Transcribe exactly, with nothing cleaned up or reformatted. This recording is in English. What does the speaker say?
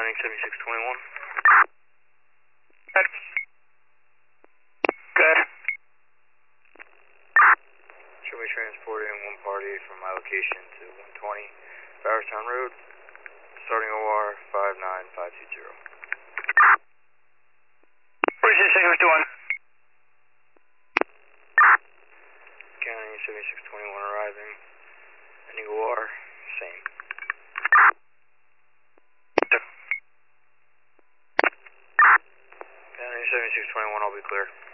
Counting seventy-six twenty-one. Good. Good. Show me transporting one party from my location to one twenty Bowerstown Road, starting O R five nine five two zero. Where's your six fifty-one? Counting seventy-six twenty-one arriving, ending O R, same. Counting seventy-six twenty-one, I'll be clear.